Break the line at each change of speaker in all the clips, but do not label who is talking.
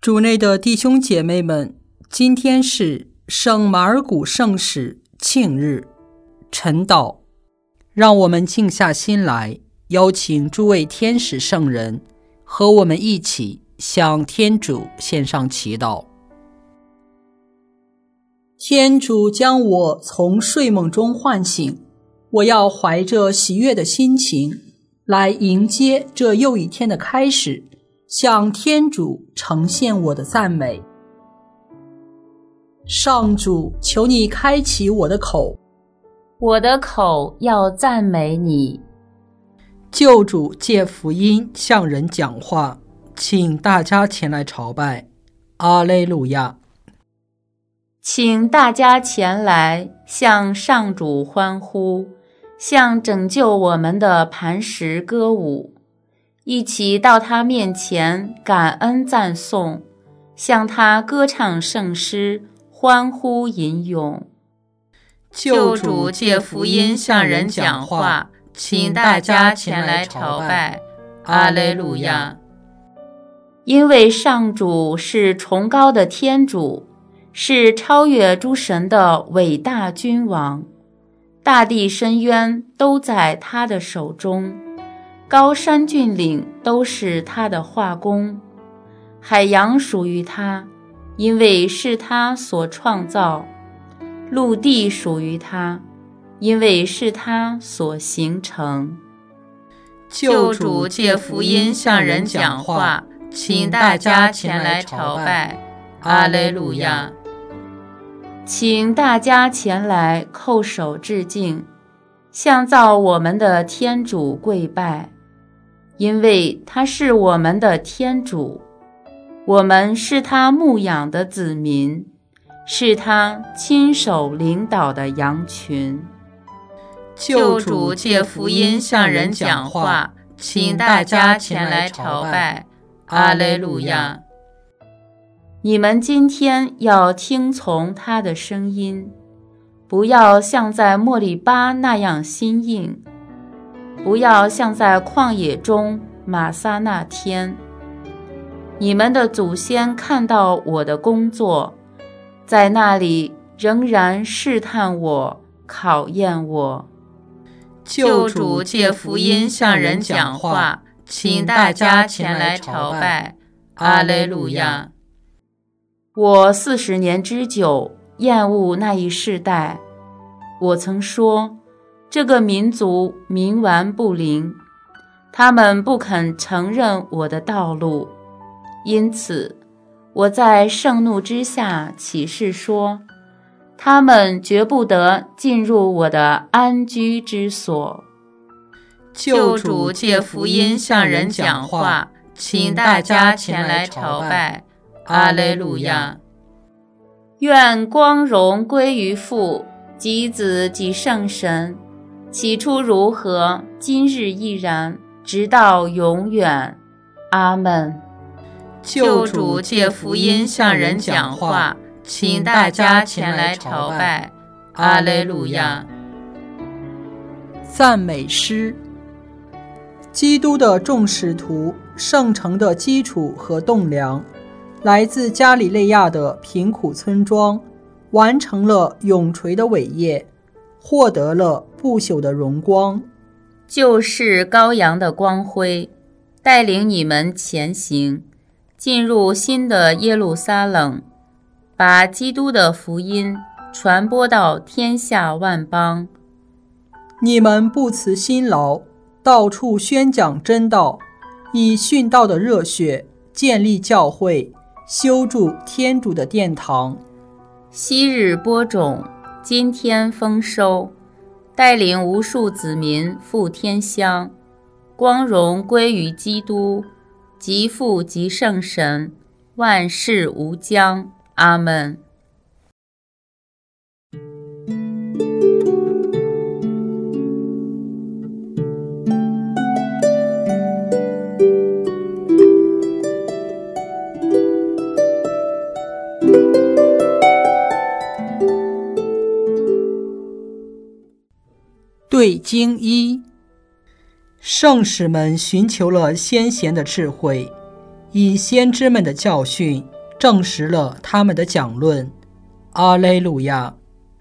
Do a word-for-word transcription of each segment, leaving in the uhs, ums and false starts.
主内的弟兄姐妹们，今天是圣马尔谷圣使庆日，晨祷。让我们静下心来，邀请诸位天使圣人和我们一起向天主献上祈祷。天主将我从睡梦中唤醒，我要怀着喜悦的心情来迎接这又一天的开始，向天主呈现我的赞美。上主，求你开启我的口，
我的口要赞美你。
救主借福音向人讲话，请大家前来朝拜。阿肋路亚。
请大家前来向上主欢呼，向拯救我们的磐石歌舞，一起到他面前感恩赞颂，向他歌唱圣诗，欢呼吟咏。
救主借福音向人讲话，请大家前来朝拜。阿肋路亚。
因为上主是崇高的天主，是超越诸神的伟大君王，大地深渊都在他的手中，高山峻岭都是他的画工，海洋属于他，因为是他所创造，陆地属于他，因为是他所形成。
救主借福音向人讲话，请大家前来朝拜。阿肋路亚。
请大家前来叩首致敬，向造我们的天主跪拜，因为他是我们的天主，我们是他牧养的子民，是他亲手领导的羊群。
救主借福音向人讲话，请大家前来朝拜。阿肋路亚。
你们今天要听从他的声音，不要像在莫利巴那样心硬，不要像在旷野中玛撒那天。你们的祖先看到我的工作，在那里仍然试探我，考验我。
救主借福音向人讲话，请大家前来朝拜。阿肋路亚。
我四十年之久厌恶那一世代，我曾说，这个民族冥顽不灵，他们不肯承认我的道路，因此我在盛怒之下起誓说，他们绝不得进入我的安居之所。
救主借福音向人讲话，请大家前来朝拜。阿肋路亚。
愿光荣归于父及子及圣神，起初如何，今日亦然，直到永远。阿们。
救主借福音向人讲话，请大家前来朝拜。阿肋路亚。赞美诗。基督的众使徒，圣城的基础和栋梁，来自加里肋亚的贫苦村庄，完成了永垂的伟业，获得了不朽的荣光。
就是羔羊的光辉，带领你们前行，进入新的耶路撒冷，把基督的福音传播到天下万邦。
你们不辞辛劳，到处宣讲真道，以殉道的热血建立教会，修筑天主的殿堂。
昔日播种，今天丰收，带领无数子民赴天乡，光荣归于基督，即父即圣神，万事无疆。阿们。
对经一。圣使们寻求了先贤的智慧， 以先知们的教训证实了他们的讲论。阿肋路亚。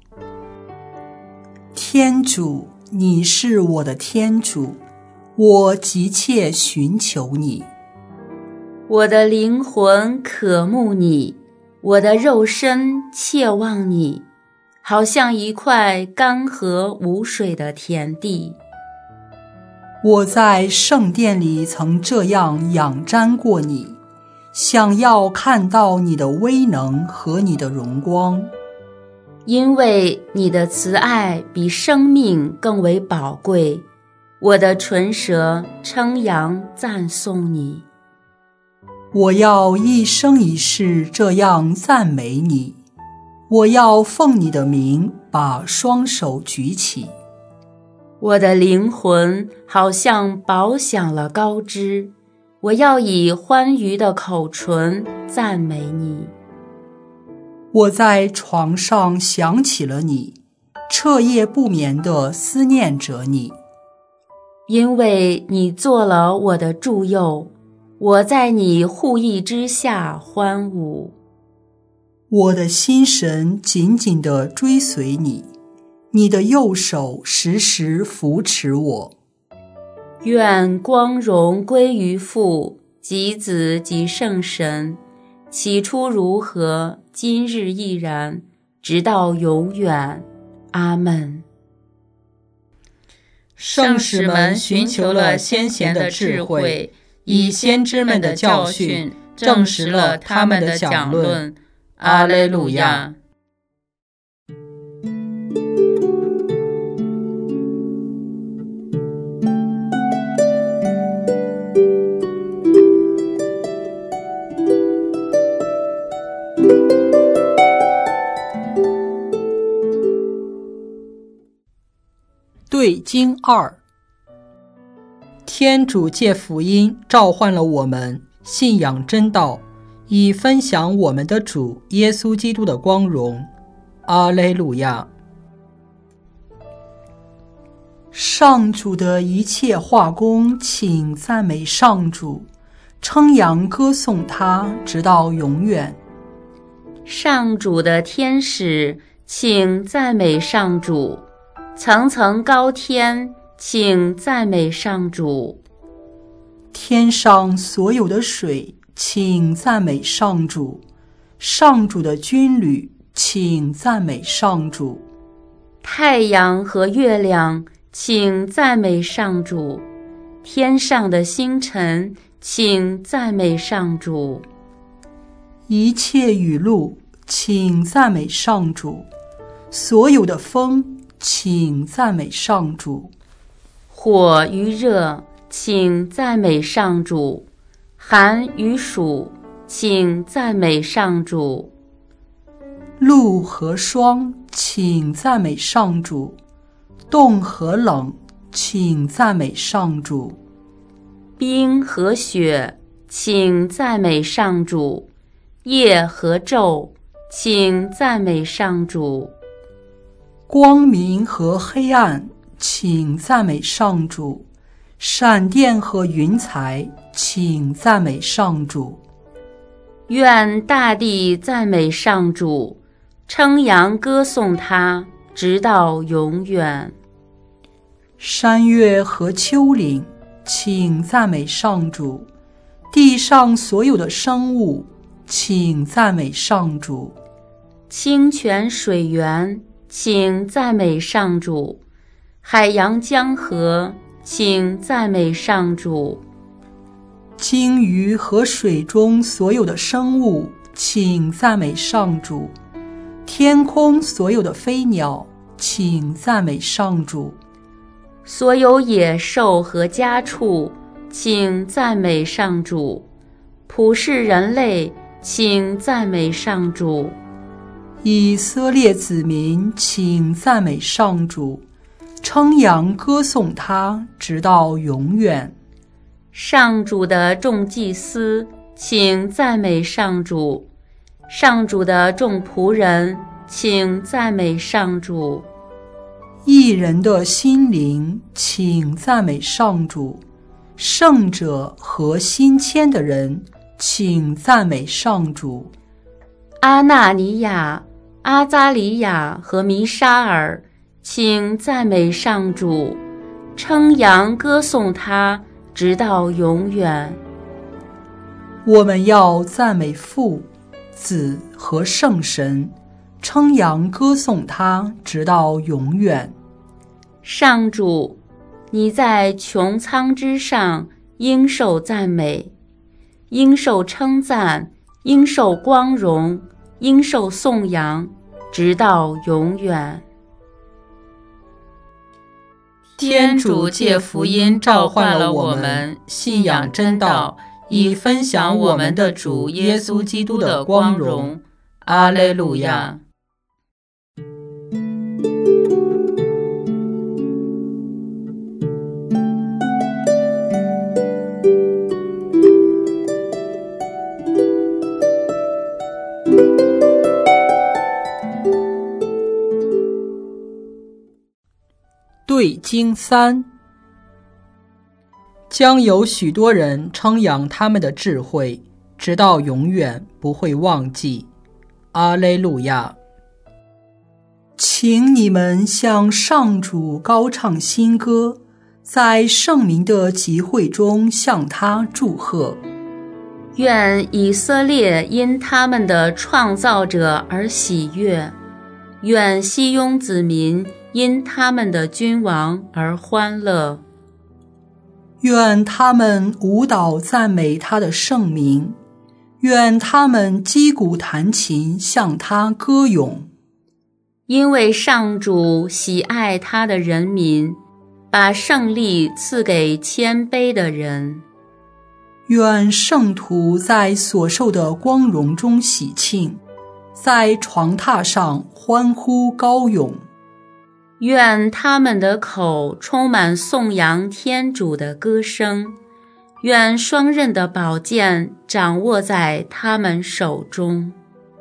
天主，你是我的天主，我急切寻求你。
我的灵魂渴慕你，我的肉身切望你，好像一块干涸无水的田地。
我在圣殿里曾这样仰瞻过你，想要看到你的威能和你的荣光。
因为你的慈爱比生命更为宝贵，我的唇舌称扬赞颂你。
我要一生一世这样赞美你，我要奉你的名把双手举起。
我的灵魂好像饱享了高枝，我要以欢愉的口唇赞美你。
我在床上想起了你，彻夜不眠地思念着你。
因为你做了我的助佑，我在你护翼之下欢舞。
我的心神紧紧地追随你，你的右手时时扶持我。
愿光荣归于父及子及圣神，起初如何，今日亦然，直到永远。阿们。
圣使们寻求了先贤的智慧，以先知们的教训证实了他们的讲论。阿肋路亚。对经二。天主借福音召唤了我们信仰真道，以分享我们的主耶稣基督的光荣。阿肋路亚。
上主的一切化工，请赞美上主，称扬歌颂他，直到永远。
上主的天使，请赞美上主；层层高天，请赞美上主。
天上所有的水，请赞美上主；上主的军旅，请赞美上主。
太阳和月亮，请赞美上主；天上的星辰，请赞美上主。
一切雨露，请赞美上主；所有的风，请赞美上主。
火与热，请赞美上主；寒与暑，请赞美上主。
露和霜，请赞美上主；冻和冷，请赞美上主。
冰和雪，请赞美上主；夜和昼，请赞美上主。
光明和黑暗，请赞美上主；闪电和云彩，请赞美上主。
愿大地赞美上主，称扬歌颂他，直到永远。
山岳和丘陵，请赞美上主；地上所有的生物，请赞美上主。
清泉水源，请赞美上主；海洋江河，请赞美上主。
鲸鱼和水中所有的生物，请赞美上主；天空所有的飞鸟，请赞美上主。
所有野兽和家畜，请赞美上主；普世人类，请赞美上主。
以色列子民，请赞美上主，称扬歌颂他，直到永远。
上主的众祭司，请赞美上主；上主的众仆人，请赞美上主。
义人的心灵，请赞美上主；圣者和心谦的人， 请赞美上主。
阿纳尼亚、阿扎里亚和弥沙尔，请赞美上主，称扬歌颂他，直到永远。
我们要赞美父、子和圣神，称扬歌颂他，直到永远。
上主，你在穹苍之上应受赞美，应受称赞，应受光荣，应受颂扬，直到永远。
天主借福音召唤了我们信仰真道，以分享我们的主耶稣基督的光荣。阿肋路亚。对经三，将有许多人称扬他们的智慧，直到永远不会忘记。阿肋路亚。
请你们向上主高唱新歌，在圣民的集会中向他祝贺。
愿以色列因他们的创造者而喜悦，愿西雍子民因他们的君王而欢乐。
愿他们舞蹈赞美他的圣名，愿他们击鼓弹琴向他歌咏。
因为上主喜爱他的人民，把胜利赐给谦卑的人。
愿圣徒在所受的光荣中喜庆，在床榻上欢呼高咏。
愿他们的口充满颂扬天主的歌声，愿双刃的宝剑掌握在他们手中。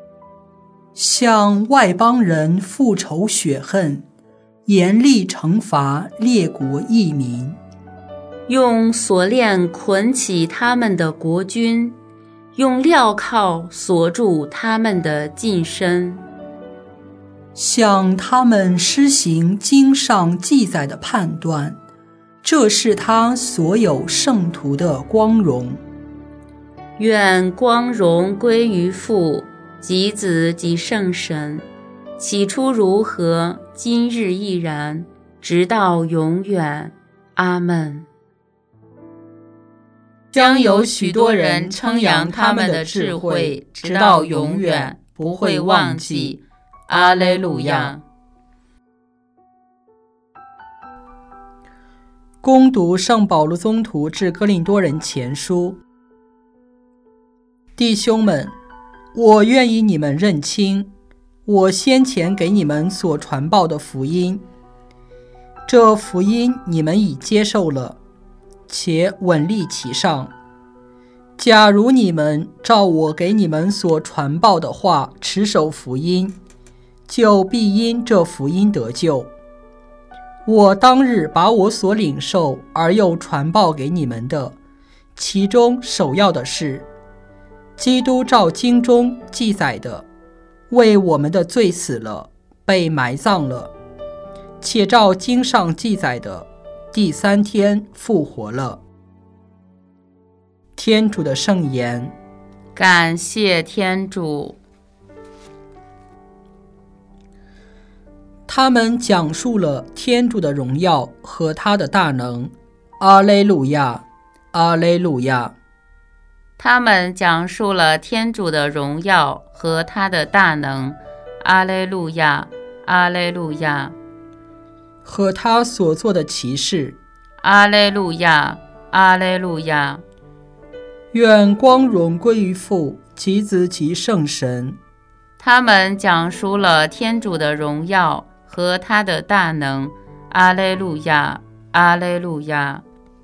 向外邦人复仇雪恨，严厉惩罚列国异民。
用锁链捆起他们的国君，用镣铐锁住他们的近身。
向他们施行经上记载的判断，这是他所有圣徒的光荣。
愿光荣归于父、及子及圣神，起初如何，今日亦然，直到永远。阿们。
将有许多人称扬他们的智慧，直到永远不会忘记。阿肋路亚。恭读圣保禄宗徒致哥林多人前书。弟兄们，我愿意你们认清我先前给你们所传报的福音，这福音你们已接受了，且稳立其上。假如你们照我给你们所传报的话持守福音，就必因这福音得救。我当日把我所领受而又传报给你们的，其中首要的是，基督照经中记载的，为我们的罪死了，被埋葬了，且照经上记载的，第三天复活了。天主的圣言。
感谢天主。
他们讲述了天主的荣耀和他的大能。阿肋路亚，阿肋路亚。
他们讲述了天主的荣耀和他的大能。阿肋路亚，阿肋路亚。
和他所做的奇事。
阿肋路亚，阿肋路亚。
愿光荣归于父、及子及圣神。
他们讲述了天主的荣耀和他的大能。阿肋路亚，阿肋路亚。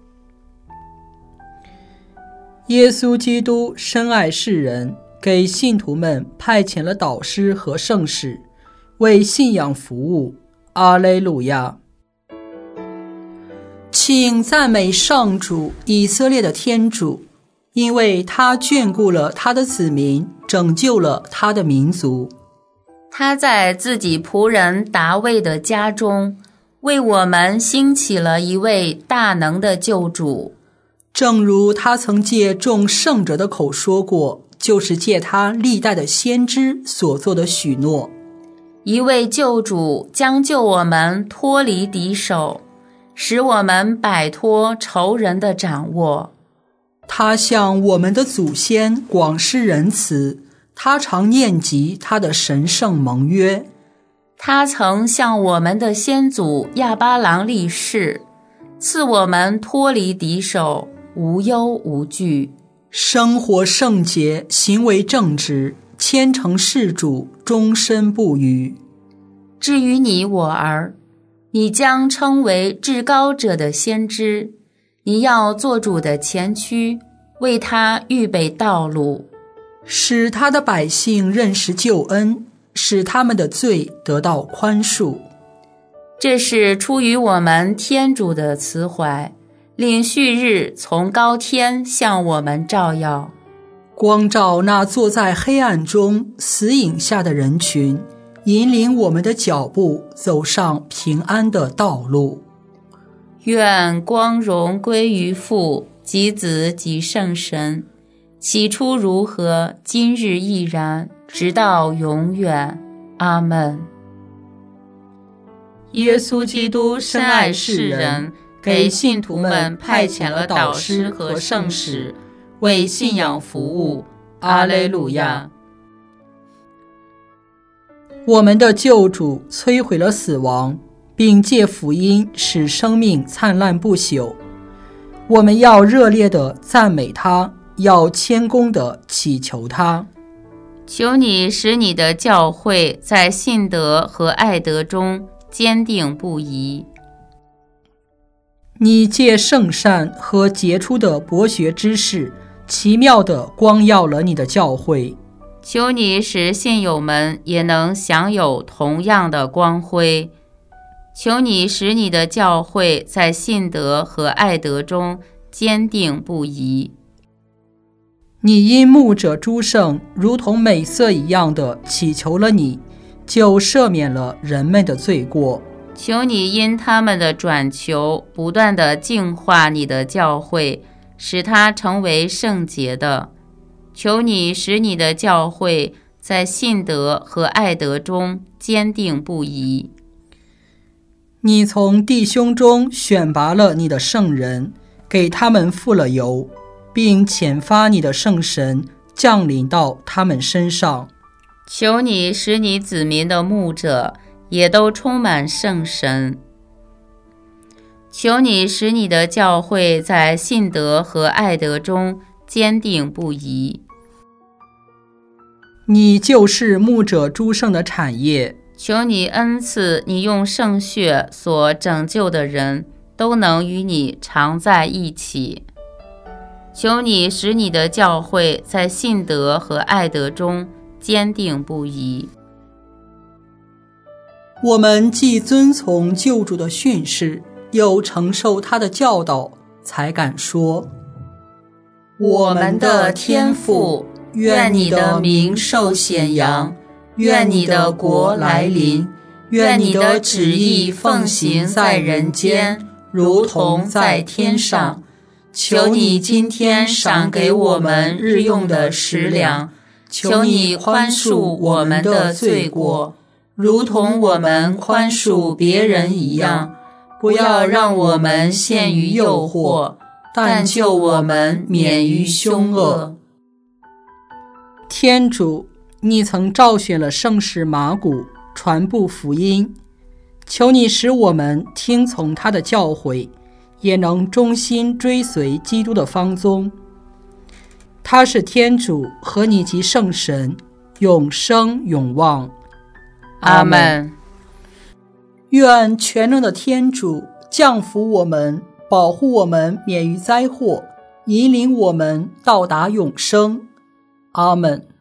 耶稣基督深爱世人，给信徒们派遣了导师和圣使，为信仰服务。阿肋路亚。
请赞美上主，以色列的天主， 因为他眷顾了他的子民，拯救了他的民族。
他在自己仆人达味的家中，为我们兴起了一位大能的救主。
正如他曾借众圣者的口说过，就是借他历代的先知所做的许诺。
一位救主将救我们脱离敌手，使我们摆脱仇人的掌握。
他向我们的祖先广施仁慈，他常念及他的神圣盟约。
他曾向我们的先祖亚巴郎立誓，赐我们脱离敌手，无忧无惧，
生活圣洁，行为正直，虔诚事主，终身不渝。
至于你我儿，你将称为至高者的先知，你要做主的前驱，为他预备道路，
使他的百姓认识救恩，使他们的罪得到宽恕。
这是出于我们天主的慈怀，令旭日从高天向我们照耀，
光照那坐在黑暗中死影下的人群，引领我们的脚步走上平安的道路。
愿光荣归于父及子及圣神，起初如何，今日亦然，直到永远。阿们。耶稣基督深爱世人，给信徒们派遣了导师和圣使，为信仰服务。阿肋路亚。
我们的救主摧毁了死亡，并借福音使生命灿烂不朽。我们要热烈地赞美他，要谦恭地祈求他。
求你使你的教会在信德和爱德中坚定不移。
你借圣善和杰出的博学知识，奇妙地光耀了你的教会。
求你使信友们也能享有同样的光辉。求你使你的教会在信德和爱德中坚定不移。
你因牧者诸圣如同美色一样的祈求了你，就赦免了人们的罪过。
求你因他们的转求，不断地净化你的教会，使它成为圣洁的。求你使你的教会在信德和爱德中坚定不移。
你从弟兄中选拔了你的圣人，给他们付了油，并遣发你的圣神降临到他们身上。
求你使你子民的牧者也都充满圣神。求你使你的教会在信德和爱德中坚定不移。
你就是牧者诸圣的产业，
求你恩赐你用圣血所拯救的人都能与你常在一起。求你使你的教会在信德和爱德中坚定不移。
我们既遵从救主的训示，又承受他的教导，才敢说：
我们的天父，愿你的名受显扬，愿你的国来临，愿你的旨意奉行在人间，如同在天上。求你今天赏给我们日用的食粮，求你宽恕我们的罪过，如同我们宽恕别人一样。不要让我们陷于诱惑，但救我们免于凶恶。
天主，你曾召选了圣使马古传布福音，求你使我们听从他的教诲，也能忠心追随基督的芳踪。他是天主和你及圣神，永生永望。
阿们。
愿全能的天主降福我们，保护我们免于灾祸，引领我们到达永生。阿们。